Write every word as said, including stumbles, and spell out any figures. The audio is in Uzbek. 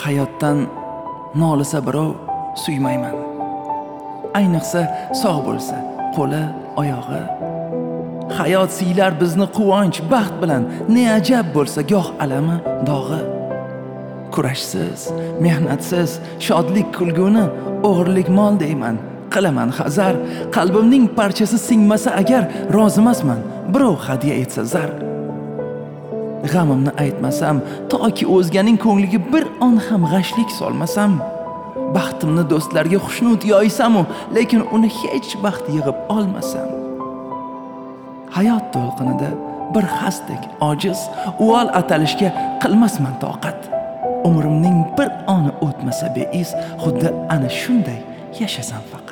Hayotdan nolisa birov suymayman. Ayniqsa sog' bo'lsa, qo'li, oyog'i. Hayot siylar bizni quvonch, baxt bilan, ne ajab bo'lsa goh alami, dog'i. Kurashsiz, mehnatsiz, shodlik kulguni o'g'irlik mol deyman. Qilaman hazar, qalbimning parchasi singmasa agar rozimasman, birov hadya etsa zar. G'amimni aytmasam, toki o'zganing ko'ngliga bir on ham g'ashlik solmasam, baxtimni do'stlarga xushnud yoysam, lekin uni hech vaqt yig'ib olmasam. Hayot to'lqinida bir xasdek ojiz, uvol atalishga qilmasman toqat. Umrimning bir oni o'tmasa beiz, xuddi ana shunday yashasam faqat.